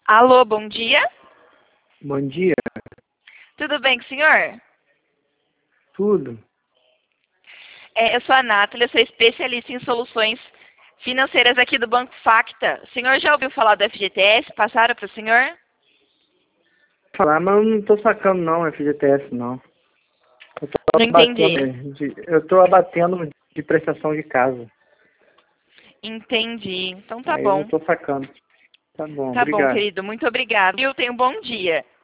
Alô, bom dia. Bom dia. Tudo bem com o senhor? Tudo. Eu sou a Nathalie, eu sou especialista em soluções financeiras aqui do Banco Facta. O senhor já ouviu falar do FGTS? Passaram para o senhor? Falar, mas eu não tô sacando não, FGTS não. Eu tô Não entendi. abatendo de prestação de casa. Entendi. Então tá Aí eu não bom. tô sacando. Tá bom, Tá bom, obrigado. querido. Muito obrigado. Eu tenho um bom dia.